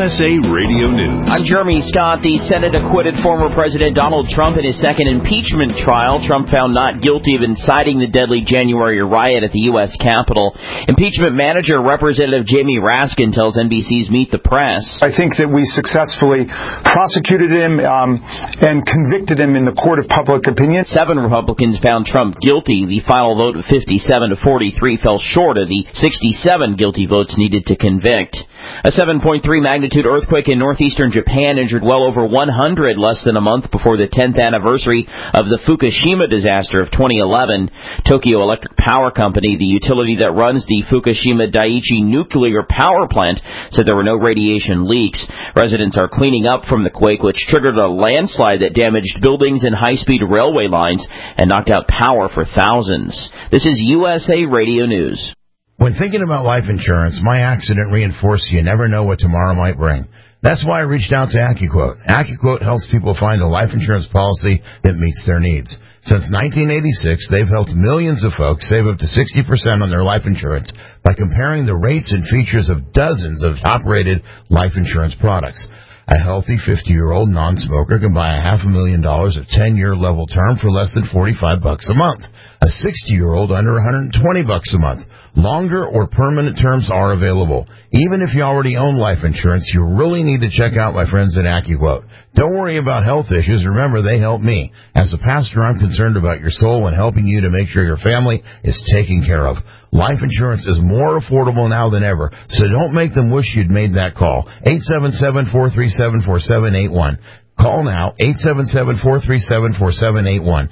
USA Radio News. I'm Jeremy Scott. The Senate acquitted former President Donald Trump in his second impeachment trial. Trump found not guilty of inciting the deadly January riot at the U.S. Capitol. Impeachment manager Representative Jamie Raskin tells NBC's Meet the Press. I think that we successfully prosecuted him and convicted him in the court of public opinion. 7 Republicans found Trump guilty. The final vote of 57 to 43 fell short of the 67 guilty votes needed to convict. A 7.3 magnitude earthquake in northeastern Japan injured well over 100 less than a month before the 10th anniversary of the Fukushima disaster of 2011. Tokyo Electric Power Company, the utility that runs the Fukushima Daiichi nuclear power plant, said there were no radiation leaks. Residents are cleaning up from the quake, which triggered a landslide that damaged buildings and high-speed railway lines and knocked out power for thousands. This is USA Radio News. When thinking about life insurance, my accident reinforced you never know what tomorrow might bring. That's why I reached out to AccuQuote. AccuQuote helps people find a life insurance policy that meets their needs. Since 1986, they've helped millions of folks save up to 60% on their life insurance by comparing the rates and features of dozens of top-rated life insurance products. A healthy 50-year-old non-smoker can buy $500,000 of 10-year level term for less than $45 a month. A 60-year-old under $120 a month. Longer or permanent terms are available. Even if you already own life insurance, you really need to check out my friends at AccuQuote. Don't worry about health issues. Remember, they help me. As a pastor, I'm concerned about your soul and helping you to make sure your family is taken care of. Life insurance is more affordable now than ever, so don't make them wish you'd made that call. 877-437-4781. Call now, 877-437-4781.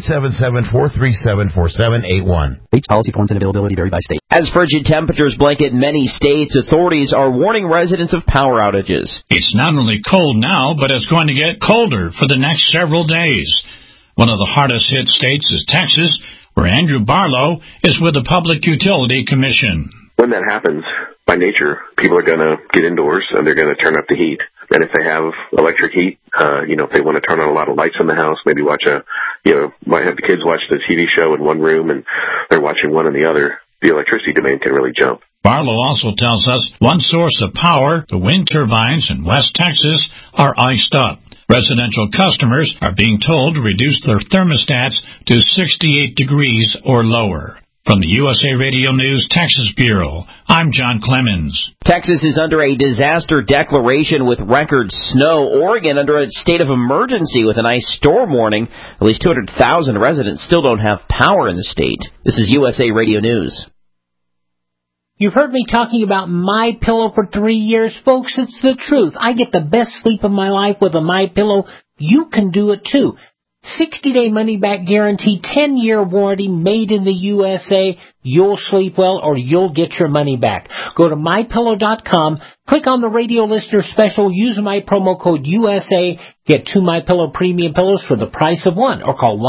877-437-4781. Rates, policy forms, and availability vary by state. As frigid temperatures blanket many states, authorities are warning residents of power outages. It's not only cold now, but it's going to get colder for the next several days. One of the hardest hit states is Texas, where Andrew Barlow is with the Public Utility Commission. When that happens, by nature, people are going to get indoors and they're going to turn up the heat. And if they have electric heat, if they want to turn on a lot of lights in the house, maybe might have the kids watch the TV show in one room and they're watching one in the other, the electricity demand can really jump. Barlow also tells us one source of power, the wind turbines in West Texas, are iced up. Residential customers are being told to reduce their thermostats to 68 degrees or lower. From the USA Radio News Texas Bureau, I'm John Clemens. Texas is under a disaster declaration with record snow. Oregon under a state of emergency with an ice storm warning. At least 200,000 residents still don't have power in the state. This is USA Radio News. You've heard me talking about MyPillow for 3 years, folks. It's the truth. I get the best sleep of my life with a MyPillow. You can do it too. 60-day money-back guarantee, 10-year warranty, made in the USA. You'll sleep well or you'll get your money back. Go to MyPillow.com, click on the radio listener special, use my promo code USA, get 2 MyPillow premium pillows for the price of one, or call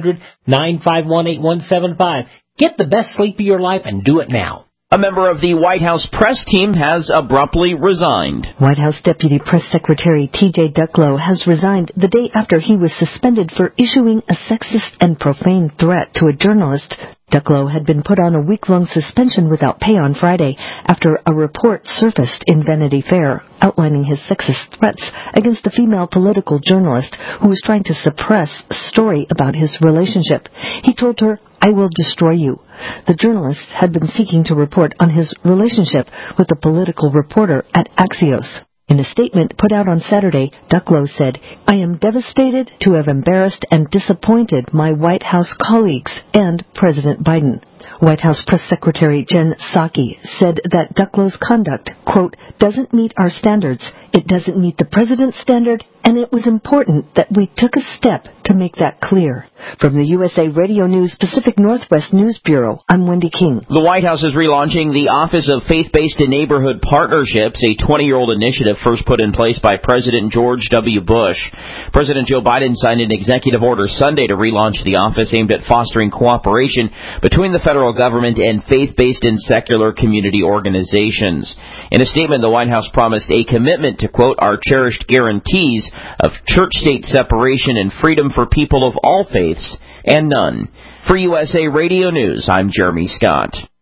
1-800-951-8175. Get the best sleep of your life and do it now. A member of the White House press team has abruptly resigned. White House Deputy Press Secretary T.J. Ducklo has resigned the day after he was suspended for issuing a sexist and profane threat to a journalist. Ducklo had been put on a week-long suspension without pay on Friday after a report surfaced in Vanity Fair outlining his sexist threats against a female political journalist who was trying to suppress a story about his relationship. He told her, "I will destroy you." The journalist had been seeking to report on his relationship with a political reporter at Axios. In a statement put out on Saturday, Ducklo said, "I am devastated to have embarrassed and disappointed my White House colleagues and President Biden." White House Press Secretary Jen Psaki said that Ducklo's conduct, quote, "doesn't meet our standards, it doesn't meet the president's standard, and it was important that we took a step to make that clear." From the USA Radio News Pacific Northwest News Bureau, I'm Wendy King. The White House is relaunching the Office of Faith-Based and Neighborhood Partnerships, a 20-year-old initiative first put in place by President George W. Bush. President Joe Biden signed an executive order Sunday to relaunch the office aimed at fostering cooperation between the federal government and faith-based and secular community organizations. In a statement, the White House promised a commitment to, quote, "our cherished guarantees of church-state separation and freedom for people of all faiths and none." For USA Radio News, I'm Jeremy Scott.